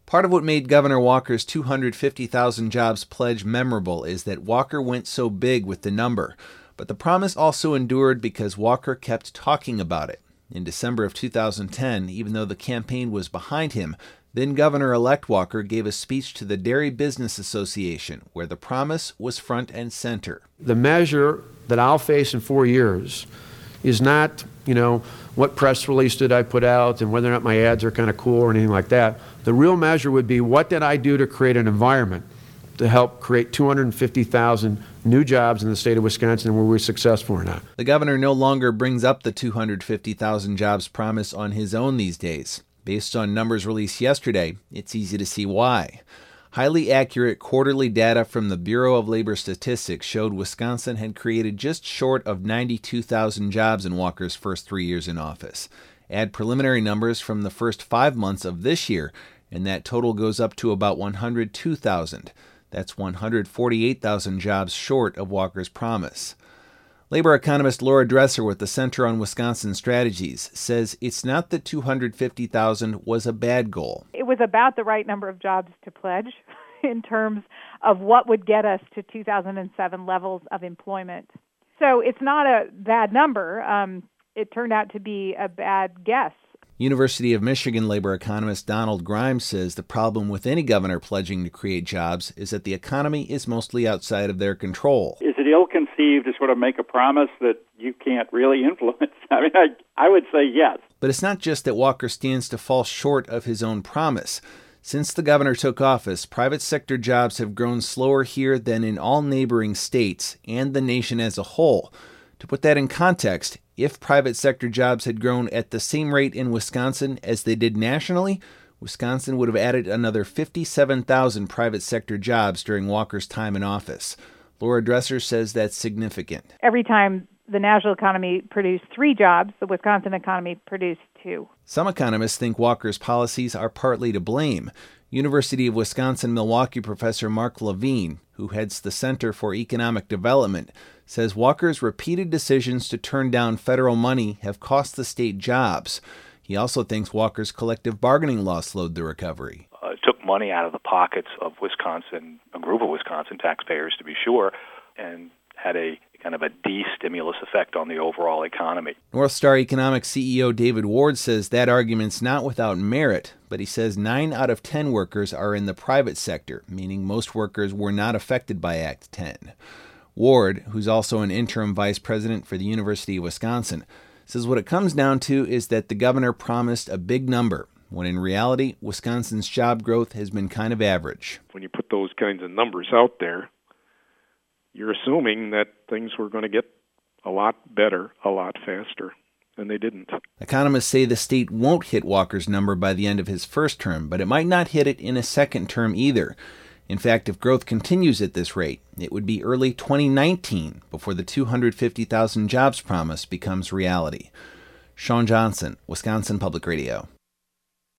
Part of what made Governor Walker's 250,000 jobs pledge memorable is that Walker went so big with the number. But the promise also endured because Walker kept talking about it. In December of 2010, even though the campaign was behind him, then Governor-elect Walker gave a speech to the Dairy Business Association where the promise was front and center. The measure that I'll face in 4 years is not, what press release did I put out and whether or not my ads are kind of cool or anything like that. The real measure would be what did I do to create an environment to help create 250,000 new jobs in the state of Wisconsin, and were we successful or not? The governor no longer brings up the 250,000 jobs promise on his own these days. Based on numbers released yesterday, it's easy to see why. Highly accurate quarterly data from the Bureau of Labor Statistics showed Wisconsin had created just short of 92,000 jobs in Walker's first 3 years in office. Add preliminary numbers from the first 5 months of this year, and that total goes up to about 102,000. That's 148,000 jobs short of Walker's promise. Labor economist Laura Dresser with the Center on Wisconsin Strategies says it's not that 250,000 was a bad goal. It was about the right number of jobs to pledge in terms of what would get us to 2007 levels of employment. So it's not a bad number. It turned out to be a bad guess. University of Michigan labor economist Donald Grimes says the problem with any governor pledging to create jobs is that the economy is mostly outside of their control. Is it ill-conceived to sort of make a promise that you can't really influence? I would say yes. But it's not just that Walker stands to fall short of his own promise. Since the governor took office, private sector jobs have grown slower here than in all neighboring states and the nation as a whole. To put that in context, if private sector jobs had grown at the same rate in Wisconsin as they did nationally, Wisconsin would have added another 57,000 private sector jobs during Walker's time in office. Laura Dresser says that's significant. Every time the national economy produced 3 jobs, the Wisconsin economy produced 2. Some economists think Walker's policies are partly to blame. University of Wisconsin-Milwaukee professor Mark Levine, who heads the Center for Economic Development, says Walker's repeated decisions to turn down federal money have cost the state jobs. He also thinks Walker's collective bargaining law slowed the recovery. It took money out of the pockets of Wisconsin, a group of Wisconsin taxpayers to be sure, and had a kind of a de-stimulus effect on the overall economy. North Star Economics CEO David Ward says that argument's not without merit, but he says 9 out of 10 workers are in the private sector, meaning most workers were not affected by Act 10. Ward, who's also an interim vice president for the University of Wisconsin, says what it comes down to is that the governor promised a big number, when in reality, Wisconsin's job growth has been kind of average. When you put those kinds of numbers out there, you're assuming that things were going to get a lot better, a lot faster, and they didn't. Economists say the state won't hit Walker's number by the end of his first term, but it might not hit it in a second term either. In fact, if growth continues at this rate, it would be early 2019 before the 250,000 jobs promise becomes reality. Sean Johnson, Wisconsin Public Radio.